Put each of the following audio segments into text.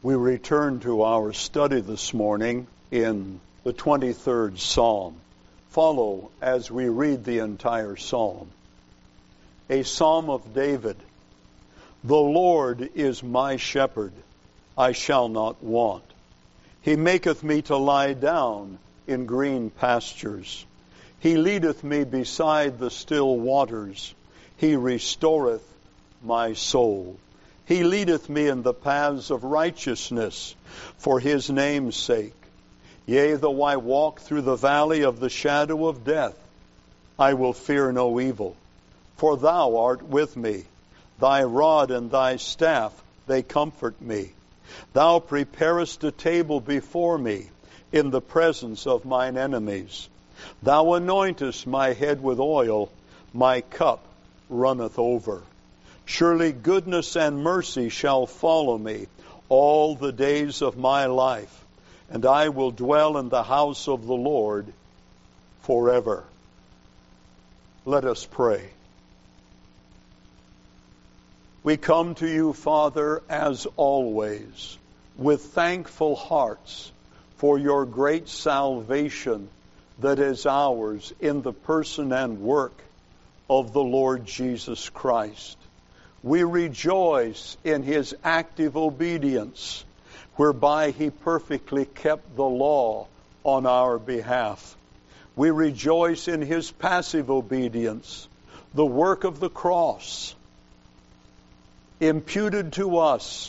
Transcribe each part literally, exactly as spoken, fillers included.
We return to our study this morning in the twenty-third Psalm. Follow as we read the entire Psalm. A Psalm of David. The Lord is my shepherd, I shall not want. He maketh me to lie down in green pastures. He leadeth me beside the still waters. He restoreth my soul. He leadeth me in the paths of righteousness for his name's sake. Yea, though I walk through the valley of the shadow of death, I will fear no evil, for thou art with me. Thy rod and thy staff, they comfort me. Thou preparest a table before me in the presence of mine enemies. Thou anointest my head with oil, my cup runneth over. Surely goodness and mercy shall follow me all the days of my life, and I will dwell in the house of the Lord forever. Let us pray. We come to you, Father, as always, with thankful hearts for your great salvation that is ours in the person and work of the Lord Jesus Christ. We rejoice in his active obedience, whereby he perfectly kept the law on our behalf. We rejoice in his passive obedience, the work of the cross, imputed to us,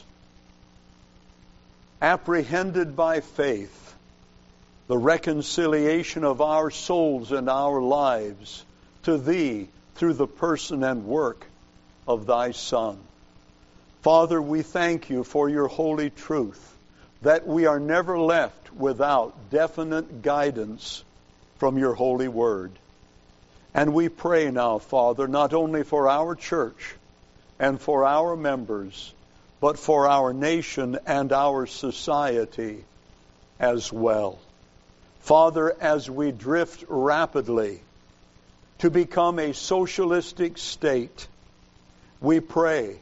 apprehended by faith, the reconciliation of our souls and our lives to thee through the person and work of thy Son. Father, we thank you for your holy truth, that we are never left without definite guidance from your holy word. And we pray now, Father, not only for our church and for our members, but for our nation and our society as well. Father, as we drift rapidly to become a socialistic state, we pray,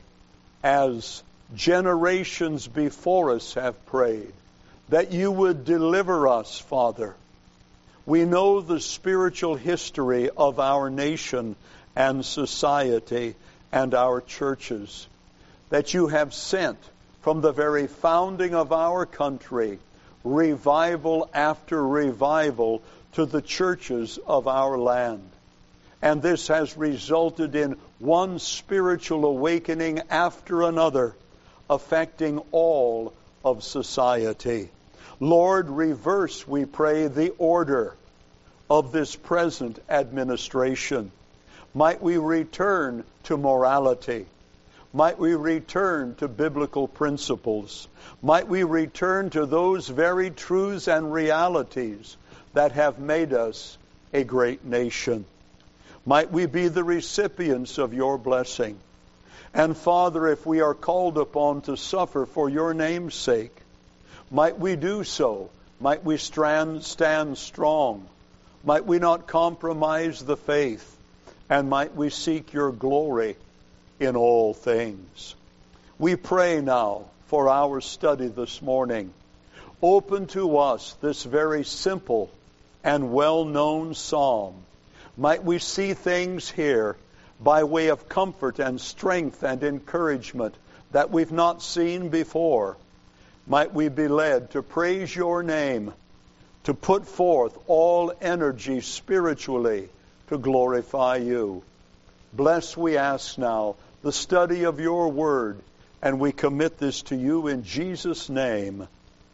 as generations before us have prayed, that you would deliver us, Father. We know the spiritual history of our nation and society and our churches, that you have sent from the very founding of our country revival after revival to the churches of our land. And this has resulted in one spiritual awakening after another, affecting all of society. Lord, reverse, we pray, the order of this present administration. Might we return to morality. Might we return to biblical principles. Might we return to those very truths and realities that have made us a great nation. Might we be the recipients of your blessing. And Father, if we are called upon to suffer for your name's sake, might we do so. Might we stand, stand strong. Might we not compromise the faith. And might we seek your glory in all things. We pray now for our study this morning. Open to us this very simple and well-known psalm. Might we see things here by way of comfort and strength and encouragement that we've not seen before. Might we be led to praise your name, to put forth all energy spiritually to glorify you. Bless, we ask now, the study of your word, and we commit this to you in Jesus' name.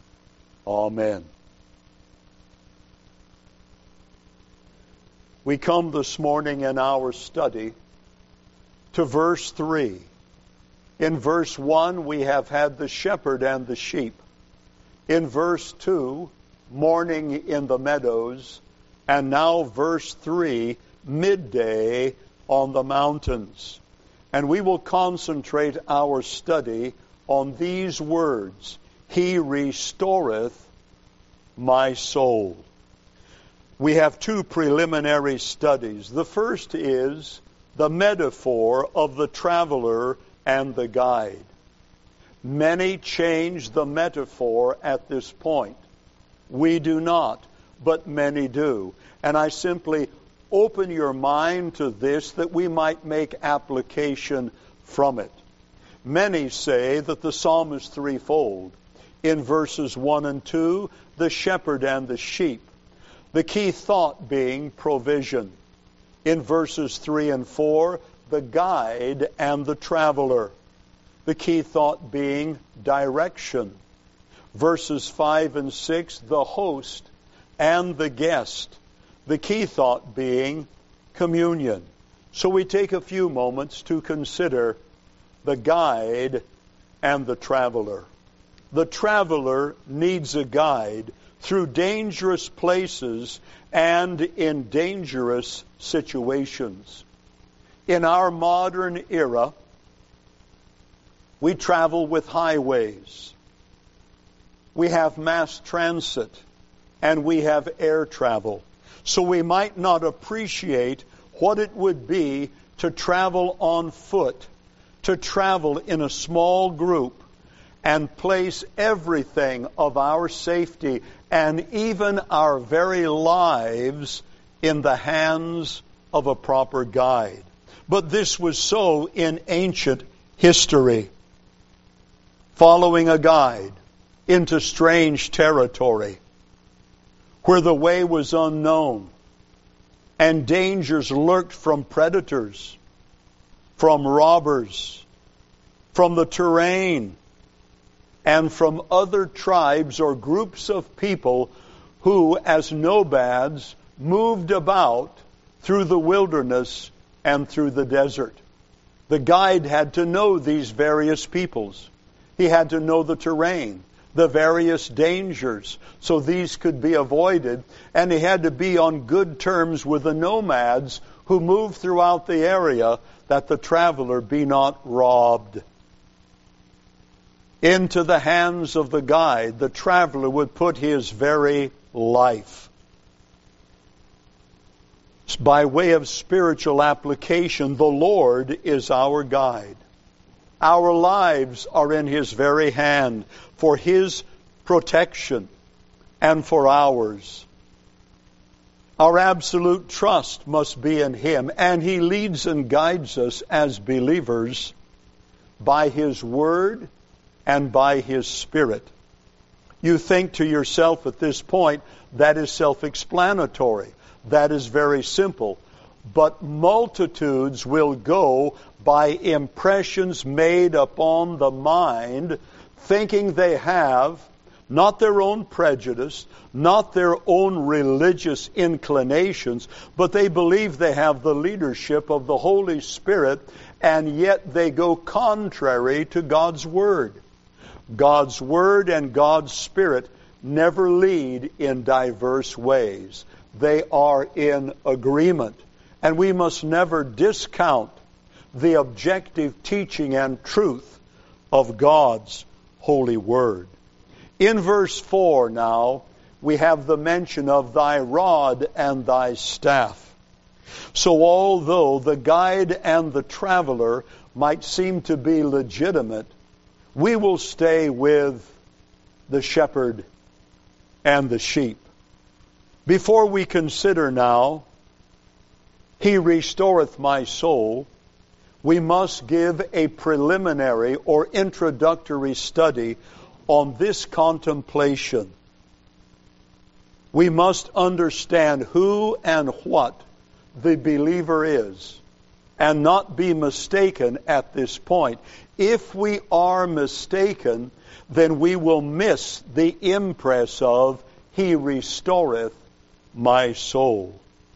Amen. We come this morning in our study to verse three. In verse one, we have had the shepherd and the sheep. In verse two, morning in the meadows. And now verse three, midday on the mountains. And we will concentrate our study on these words. He restoreth my soul. We have two preliminary studies. The first is the metaphor of the traveler and the guide. Many change the metaphor at this point. We do not, but many do. And I simply open your mind to this that we might make application from it. Many say that the psalm is threefold. In verses one and two, the shepherd and the sheep. The key thought being provision. In verses three and four, the guide and the traveler. The key thought being direction. Verses five and six, the host and the guest. The key thought being communion. So we take a few moments to consider the guide and the traveler. The traveler needs a guide through dangerous places and in dangerous situations. In our modern era, we travel with highways. We have mass transit, and we have air travel. So we might not appreciate what it would be to travel on foot, to travel in a small group, and place everything of our safety and even our very lives in the hands of a proper guide. But this was so in ancient history. Following a guide into strange territory where the way was unknown and dangers lurked from predators, from robbers, from the terrain, and from other tribes or groups of people who, as nomads, moved about through the wilderness and through the desert. The guide had to know these various peoples. He had to know the terrain, the various dangers, so these could be avoided, and he had to be on good terms with the nomads who moved throughout the area, that the traveler be not robbed. Into the hands of the guide, the traveler would put his very life. By way of spiritual application, the Lord is our guide. Our lives are in His very hand for His protection and for ours. Our absolute trust must be in Him, and He leads and guides us as believers by His Word and by His Spirit. You think to yourself at this point, that is self-explanatory. That is very simple. But multitudes will go by impressions made upon the mind, thinking they have not their own prejudice, not their own religious inclinations, but they believe they have the leadership of the Holy Spirit, and yet they go contrary to God's Word. God's Word and God's Spirit never lead in diverse ways. They are in agreement. And we must never discount the objective teaching and truth of God's holy Word. In verse four now, we have the mention of thy rod and thy staff. So although the guide and the traveler might seem to be legitimate, we will stay with the shepherd and the sheep. Before we consider now, He restoreth my soul, we must give a preliminary or introductory study on this contemplation. We must understand who and what the believer is, and not be mistaken at this point. If we are mistaken, then we will miss the impress of He restoreth my soul.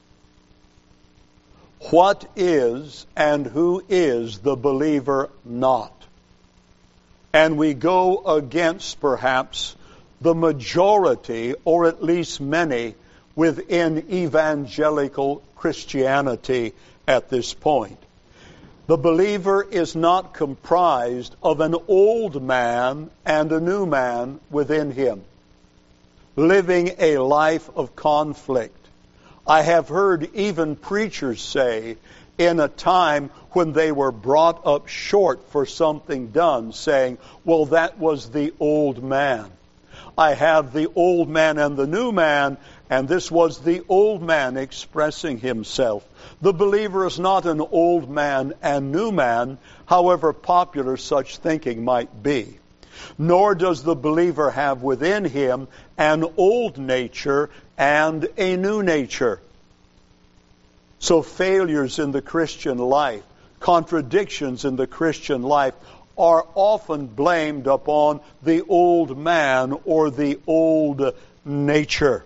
What is and who is the believer not? And we go against perhaps the majority, or at least many, within evangelical Christianity at this point. The believer is not comprised of an old man and a new man within him, living a life of conflict. I have heard even preachers say, in a time when they were brought up short for something done, saying, well, that was the old man. I have the old man and the new man, and this was the old man expressing himself. The believer is not an old man and new man, however popular such thinking might be. Nor does the believer have within him an old nature and a new nature. So failures in the Christian life, contradictions in the Christian life, are often blamed upon the old man or the old nature.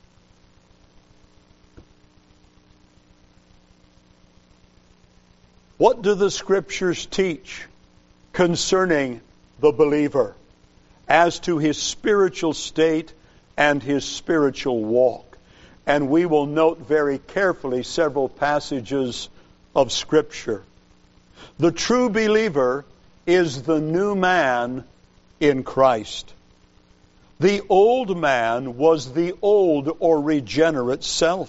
What do the Scriptures teach concerning the believer as to his spiritual state and his spiritual walk? And we will note very carefully several passages of Scripture. The true believer is the new man in Christ. The old man was the old or regenerate self.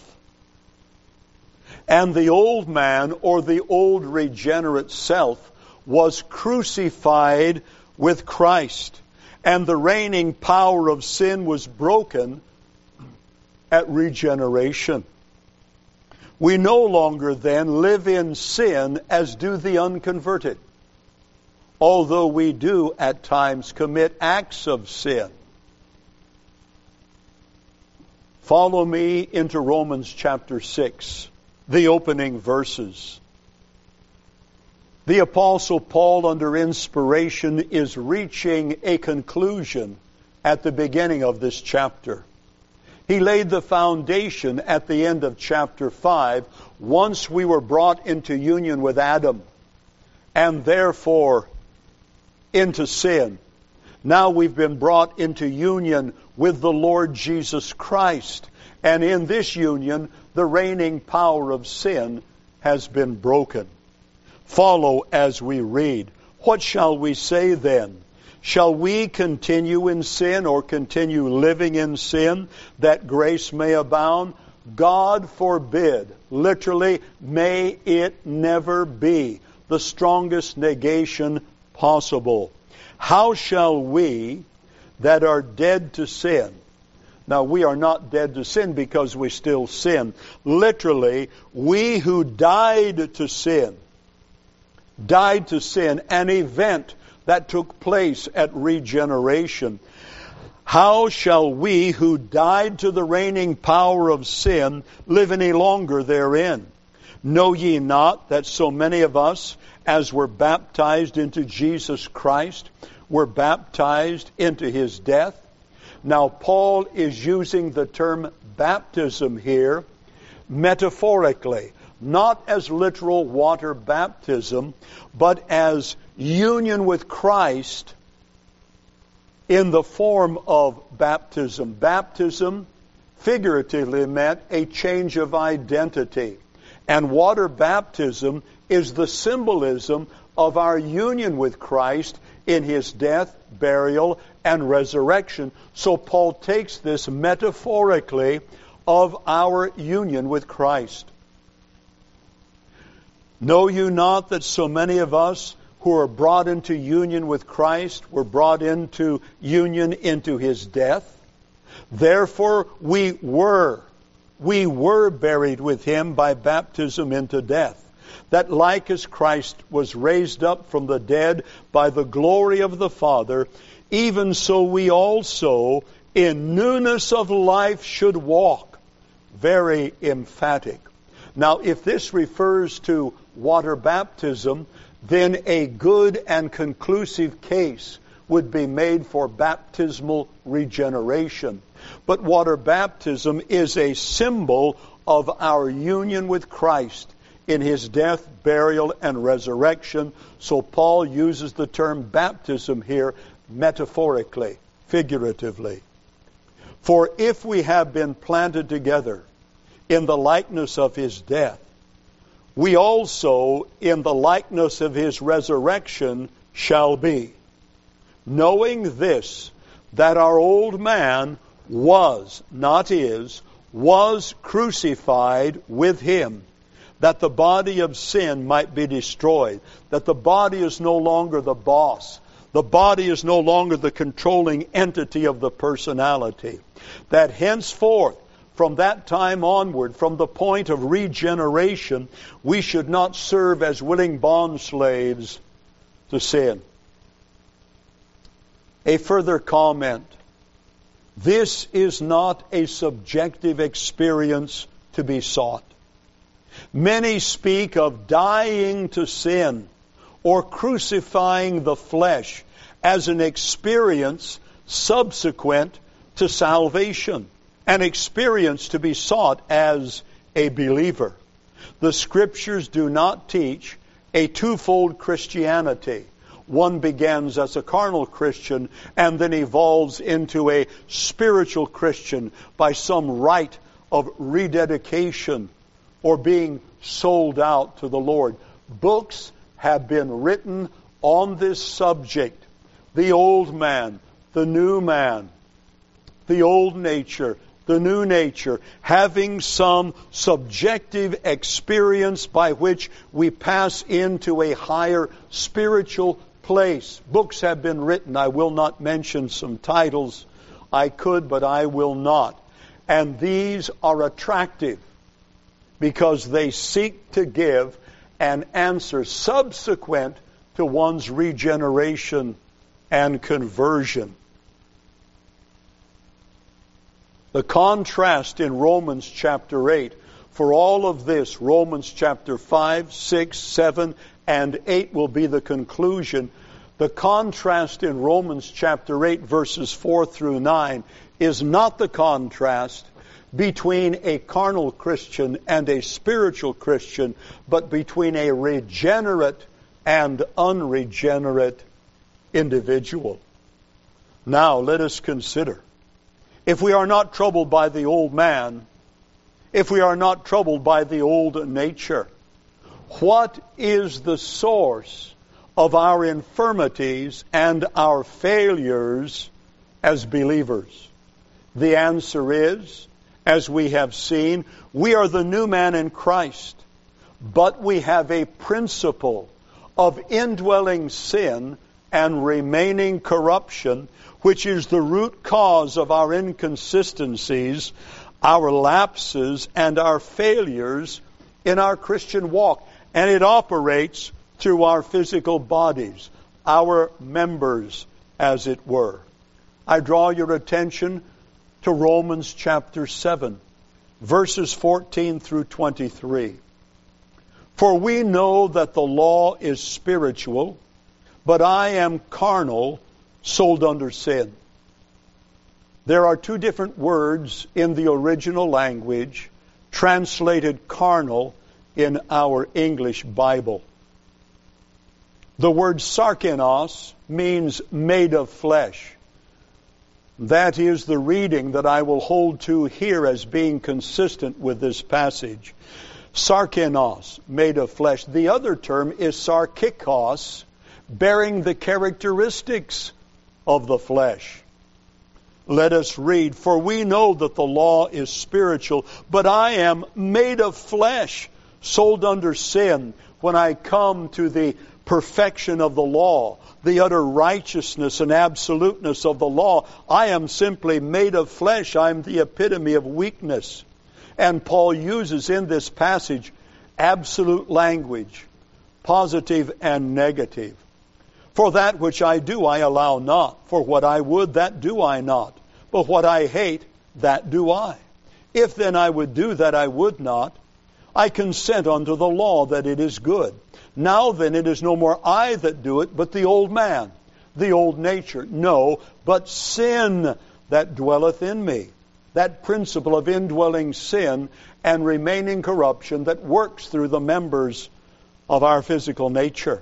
And the old man or the old regenerate self was crucified with Christ. And the reigning power of sin was broken at regeneration. We no longer then live in sin as do the unconverted, although we do at times commit acts of sin. Follow me into Romans chapter six, the opening verses. The Apostle Paul, under inspiration, is reaching a conclusion at the beginning of this chapter. He laid the foundation at the end of chapter five. Once we were brought into union with Adam, and therefore into sin. Now we've been brought into union with the Lord Jesus Christ. And in this union, the reigning power of sin has been broken. Follow as we read. What shall we say then? Shall we continue in sin or continue living in sin that grace may abound? God forbid. Literally, may it never be. The strongest negation possible. How shall we that are dead to sin? Now, we are not dead to sin because we still sin. Literally, we who died to sin, died to sin, an event that took place at regeneration. How shall we who died to the reigning power of sin live any longer therein? Know ye not that so many of us, as were baptized into Jesus Christ, were baptized into His death? Now, Paul is using the term baptism here metaphorically, not as literal water baptism, but as union with Christ in the form of baptism. Baptism figuratively meant a change of identity. And water baptism is the symbolism of our union with Christ in His death, burial, and resurrection. So Paul takes this metaphorically of our union with Christ. Know you not that so many of us who are brought into union with Christ were brought into union into His death? Therefore we were, we were buried with Him by baptism into death, that like as Christ was raised up from the dead by the glory of the Father, even so we also in newness of life should walk. Very emphatic. Now, if this refers to water baptism, then a good and conclusive case would be made for baptismal regeneration. But water baptism is a symbol of our union with Christ in His death, burial, and resurrection. So Paul uses the term baptism here metaphorically, figuratively. For if we have been planted together in the likeness of His death, we also in the likeness of His resurrection shall be, knowing this, that our old man was, not is, was crucified with Him, that the body of sin might be destroyed, that the body is no longer the boss. The body is no longer the controlling entity of the personality. That henceforth, from that time onward, from the point of regeneration, we should not serve as willing bondslaves to sin. A further comment. This is not a subjective experience to be sought. Many speak of dying to sin or crucifying the flesh as an experience subsequent to salvation, an experience to be sought as a believer. The Scriptures do not teach a twofold Christianity. One begins as a carnal Christian and then evolves into a spiritual Christian by some rite of rededication or being sold out to the Lord. Books have been written on this subject. The old man, the new man, the old nature, the new nature, having some subjective experience by which we pass into a higher spiritual place. Books have been written. I will not mention some titles. I could, but I will not. And these are attractive because they seek to give an answer subsequent to one's regeneration and conversion. The contrast in Romans chapter eight, for all of this, Romans chapter five, six, seven, and eight will be the conclusion. The contrast in Romans chapter eight, verses four through nine, is not the contrast between a carnal Christian and a spiritual Christian, but between a regenerate and unregenerate individual. Now, let us consider. If we are not troubled by the old man, if we are not troubled by the old nature, what is the source of our infirmities and our failures as believers? The answer is, as we have seen, we are the new man in Christ, but we have a principle of indwelling sin and remaining corruption, which is the root cause of our inconsistencies, our lapses, and our failures in our Christian walk. And it operates through our physical bodies, our members, as it were. I draw your attention to Romans chapter seven, verses fourteen through twenty-three. For we know that the law is spiritual, but I am carnal, sold under sin. There are two different words in the original language, translated carnal in our English Bible. The word sarkenos means made of flesh. That is the reading that I will hold to here as being consistent with this passage. Sarkenos, made of flesh. The other term is sarkikos, bearing the characteristics of the flesh. Let us read, for we know that the law is spiritual, but I am made of flesh, sold under sin. When I come to the perfection of the law, the utter righteousness and absoluteness of the law, I am simply made of flesh. I am the epitome of weakness. And Paul uses in this passage absolute language, positive and negative. For that which I do, I allow not. For what I would, that do I not. But what I hate, that do I. If then I would do that I would not, I consent unto the law that it is good. Now then it is no more I that do it, but the old man, the old nature. No, but sin that dwelleth in me. That principle of indwelling sin and remaining corruption that works through the members of our physical nature.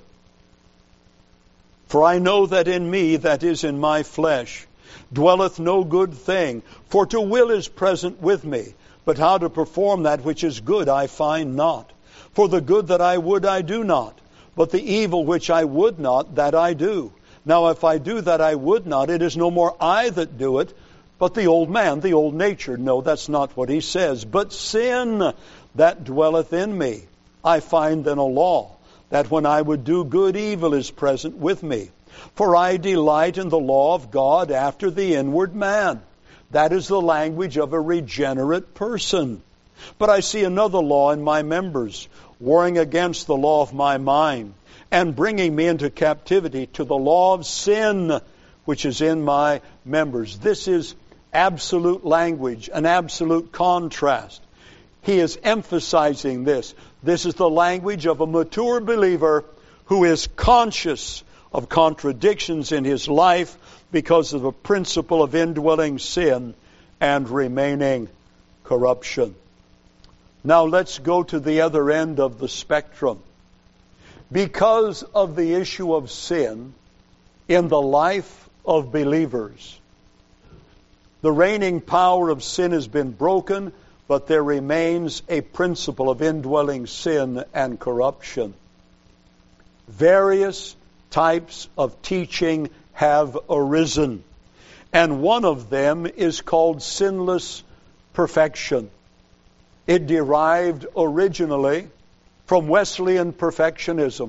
For I know that in me, that is in my flesh, dwelleth no good thing. For to will is present with me, but how to perform that which is good I find not. For the good that I would I do not, but the evil which I would not, that I do. Now if I do that I would not, it is no more I that do it, but the old man, the old nature. No, that's not what he says. But sin that dwelleth in me, I find then a law, that when I would do good, evil is present with me. For I delight in the law of God after the inward man. That is the language of a regenerate person. But I see another law in my members, warring against the law of my mind, and bringing me into captivity to the law of sin, which is in my members. This is absolute language, an absolute contrast. He is emphasizing this. This is the language of a mature believer who is conscious of contradictions in his life because of the principle of indwelling sin and remaining corruption. Now let's go to the other end of the spectrum. Because of the issue of sin in the life of believers, the reigning power of sin has been broken, but there remains a principle of indwelling sin and corruption. Various types of teaching have arisen, and one of them is called sinless perfection. It derived originally from Wesleyan perfectionism,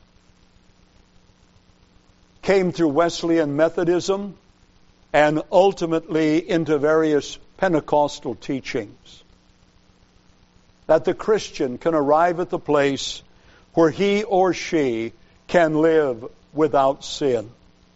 came through Wesleyan Methodism, and ultimately into various Pentecostal teachings. That the Christian can arrive at the place where he or she can live without sin.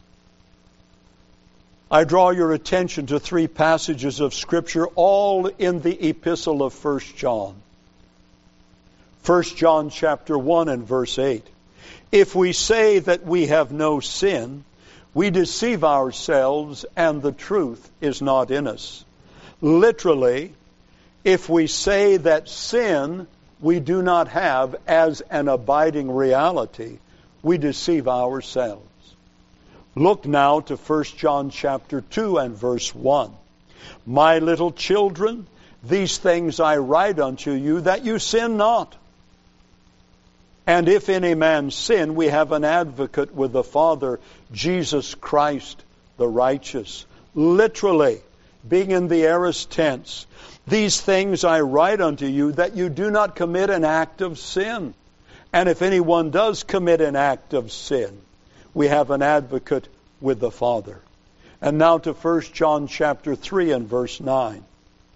I draw your attention to three passages of Scripture, all in the epistle of First John. First John chapter one and verse eight. If we say that we have no sin, we deceive ourselves and the truth is not in us. Literally, if we say that sin we do not have as an abiding reality, we deceive ourselves. Look now to First John chapter two and verse one. My little children, these things I write unto you, that you sin not. And if any man sin, we have an advocate with the Father, Jesus Christ the righteous. Literally, being in the aorist tense, these things I write unto you, that you do not commit an act of sin. And if anyone does commit an act of sin, we have an advocate with the Father. And now to First John chapter three and verse nine.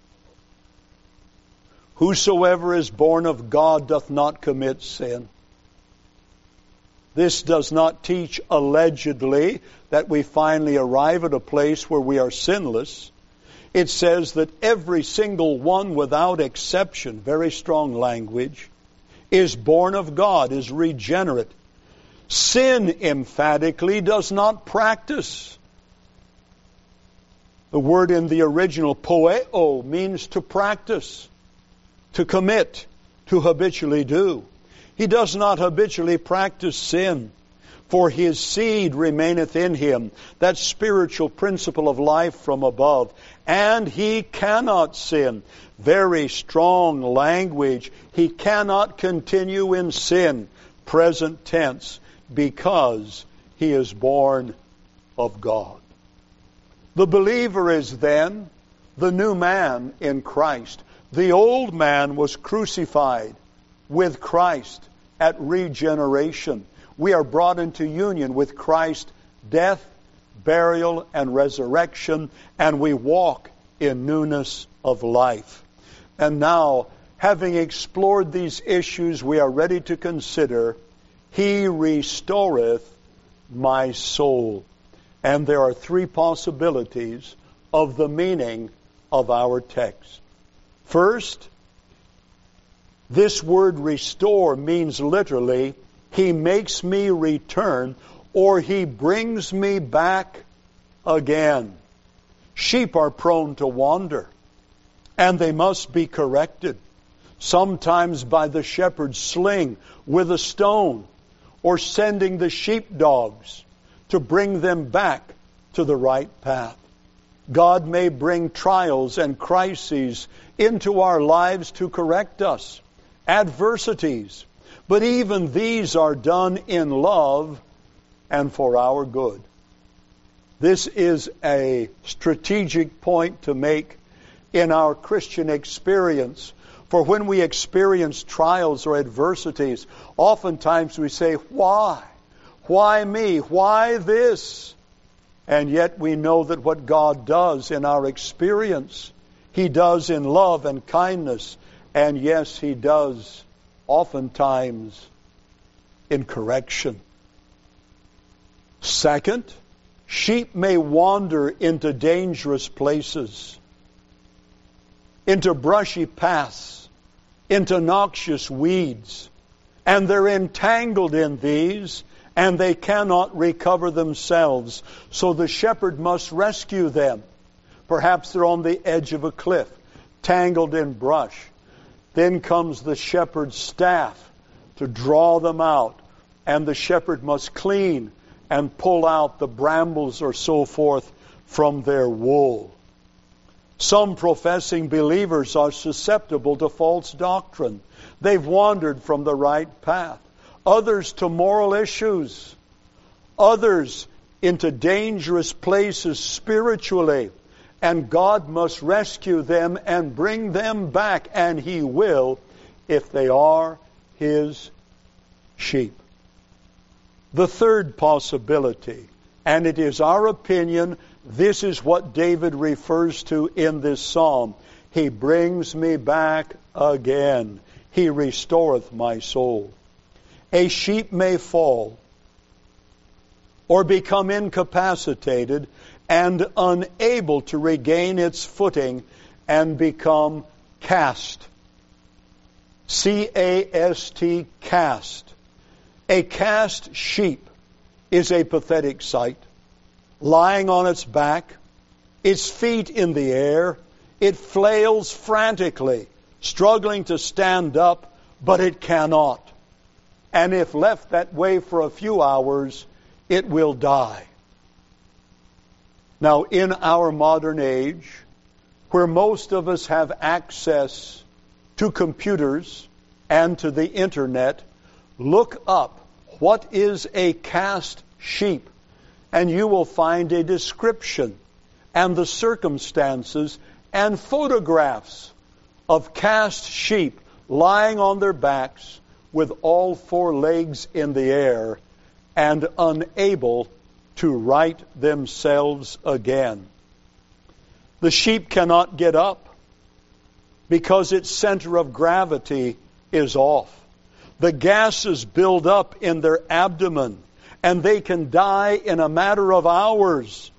Whosoever is born of God doth not commit sin. This does not teach allegedly that we finally arrive at a place where we are sinless. It says that every single one without exception, very strong language, is born of God, is regenerate. Sin emphatically does not practice. The word in the original, poeo, means to practice, to commit, to habitually do. He does not habitually practice sin, for his seed remaineth in him, that spiritual principle of life from above, and he cannot sin. Very strong language. He cannot continue in sin, present tense, because he is born of God. The believer is then the new man in Christ. The old man was crucified with Christ at regeneration. We are brought into union with Christ's death, burial, and resurrection, and we walk in newness of life. And now, having explored these issues, we are ready to consider, He restoreth my soul. And there are three possibilities of the meaning of our text. First, this word restore means literally, He makes me return, or He brings me back again. Sheep are prone to wander, and they must be corrected, sometimes by the shepherd's sling with a stone, or sending the sheepdogs to bring them back to the right path. God may bring trials and crises into our lives to correct us, adversities, but even these are done in love and for our good. This is a strategic point to make in our Christian experience, For when we experience trials or adversities, oftentimes we say, why? Why me? Why this? And yet we know that what God does in our experience, He does in love and kindness. And yes, He does oftentimes in correction. Second, sheep may wander into dangerous places, into brushy paths, into noxious weeds, and they're entangled in these, and they cannot recover themselves. So the shepherd must rescue them. Perhaps they're on the edge of a cliff, tangled in brush. Then comes the shepherd's staff to draw them out, and the shepherd must clean and pull out the brambles or so forth from their wool. Some professing believers are susceptible to false doctrine. They've wandered from the right path. Others to moral issues. Others into dangerous places spiritually. And God must rescue them and bring them back, and He will if they are His sheep. The third possibility, and it is our opinion, this is what David refers to in this psalm. He brings me back again. He restoreth my soul. A sheep may fall or become incapacitated and unable to regain its footing and become cast. C A S T, cast. A cast sheep is a pathetic sight. Lying on its back, its feet in the air, it flails frantically, struggling to stand up, but it cannot. And if left that way for a few hours, it will die. Now, in our modern age, where most of us have access to computers and to the internet, look up what is a cast sheep, and you will find a description and the circumstances and photographs of cast sheep lying on their backs with all four legs in the air and unable to right themselves again. The sheep cannot get up because its center of gravity is off. The gases build up in their abdomen, and they can die in a matter of hours.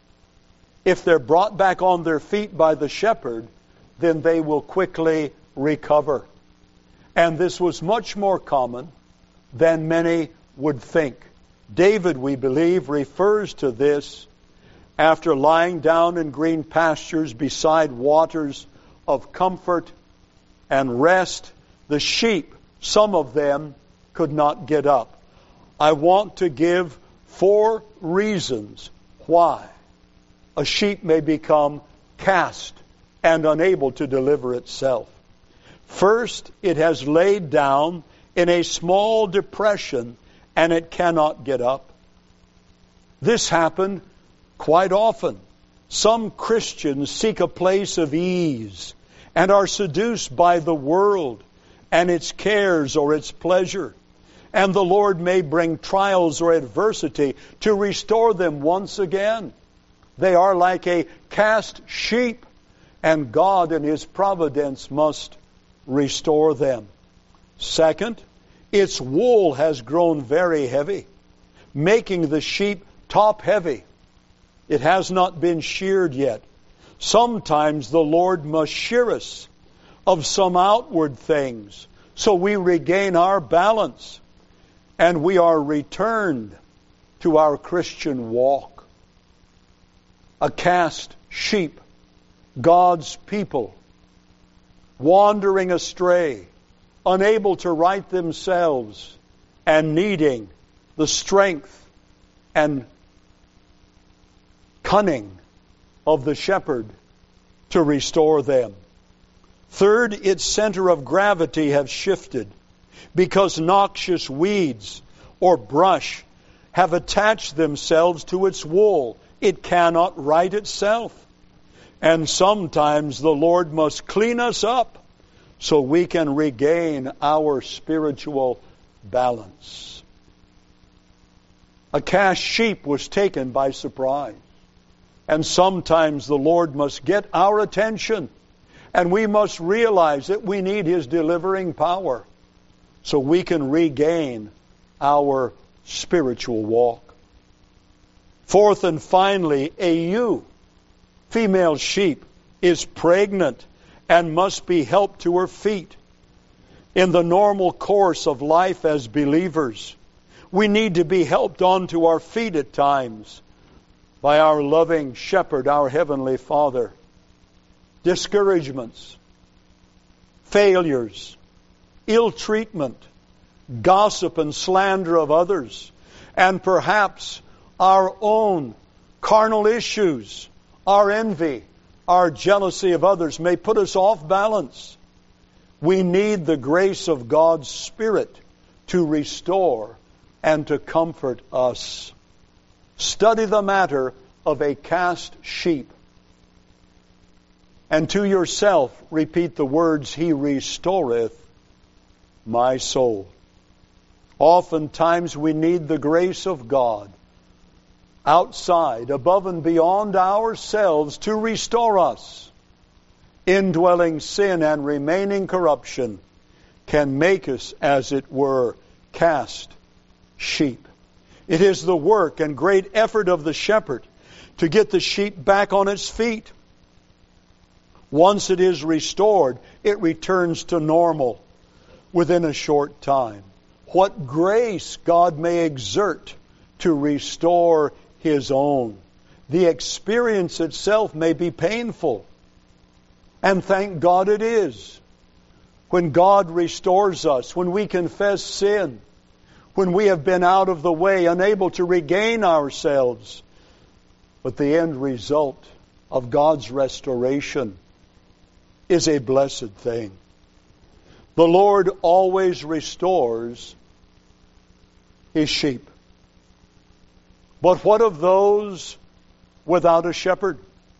If they're brought back on their feet by the shepherd, then they will quickly recover. And this was much more common than many would think. David, we believe, refers to this after lying down in green pastures beside waters of comfort and rest. The sheep, some of them, could not get up. I want to give four reasons why a sheep may become cast and unable to deliver itself. First, it has laid down in a small depression and it cannot get up. This happened quite often. Some Christians seek a place of ease and are seduced by the world and its cares or its pleasure. And the Lord may bring trials or adversity to restore them once again. They are like a cast sheep, and God in His providence must restore them. Second, its wool has grown very heavy, making the sheep top heavy. It has not been sheared yet. Sometimes the Lord must shear us of some outward things so we regain our balance and we are returned to our Christian walk. A cast sheep, God's people, wandering astray, unable to right themselves, and needing the strength and cunning of the shepherd to restore them. Third, its center of gravity has shifted because noxious weeds or brush have attached themselves to its wool. It cannot right itself. And sometimes the Lord must clean us up so we can regain our spiritual balance. A cast sheep was taken by surprise. And sometimes the Lord must get our attention, and we must realize that we need His delivering power so we can regain our spiritual walk. Fourth and finally, a ewe, female sheep, is pregnant and must be helped to her feet. In the normal course of life as believers, we need to be helped onto our feet at times by our loving shepherd, our Heavenly Father. Discouragements, failures, ill treatment, gossip and slander of others, and perhaps our own carnal issues, our envy, our jealousy of others may put us off balance. We need the grace of God's Spirit to restore and to comfort us. Study the matter of a cast sheep. And to yourself repeat the words, He restoreth my soul. Oftentimes we need the grace of God outside, above and beyond ourselves to restore us. Indwelling sin and remaining corruption can make us, as it were, cast sheep. It is the work and great effort of the shepherd to get the sheep back on its feet. Once it is restored, it returns to normal within a short time. What grace God may exert to restore His own. The experience itself may be painful, and thank God it is. When God restores us, when we confess sin, when we have been out of the way, unable to regain ourselves. But the end result of God's restoration is a blessed thing. The Lord always restores His sheep. But what of those without a shepherd?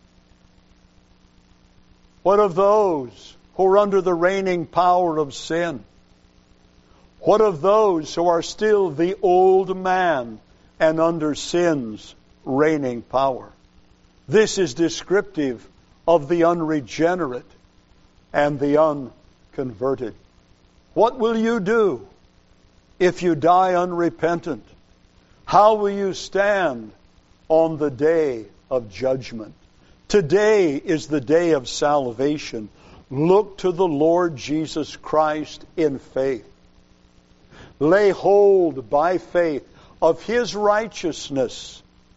What of those who are under the reigning power of sin? What of those who are still the old man and under sin's reigning power? This is descriptive of the unregenerate and the unconverted. What will you do if you die unrepentant? How will you stand on the day of judgment? Today is the day of salvation. Look to the Lord Jesus Christ in faith. Lay hold by faith of His righteousness.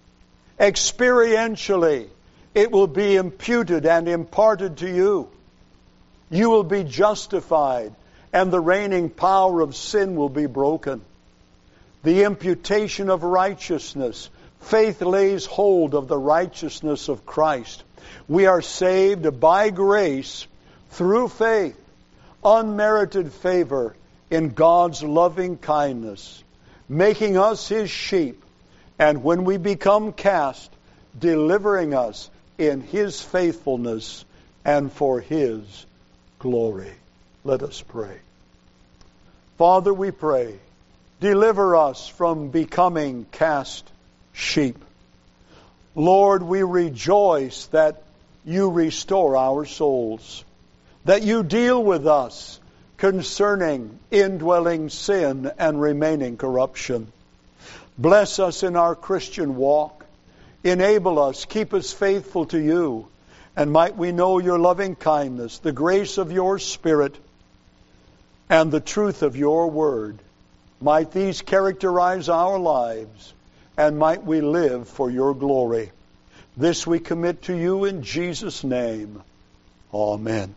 Experientially, it will be imputed and imparted to you. You will be justified, and the reigning power of sin will be broken. The imputation of righteousness. Faith lays hold of the righteousness of Christ. We are saved by grace through faith, unmerited favor in God's loving kindness, making us His sheep, and when we become cast, delivering us in His faithfulness and for His glory. Let us pray. Father, we pray, deliver us from becoming cast sheep. Lord, we rejoice that You restore our souls, that You deal with us concerning indwelling sin and remaining corruption. Bless us in our Christian walk. Enable us, keep us faithful to You, and might we know Your loving kindness, the grace of Your Spirit, and the truth of Your Word. Might these characterize our lives, and might we live for Your glory. This we commit to You in Jesus' name. Amen.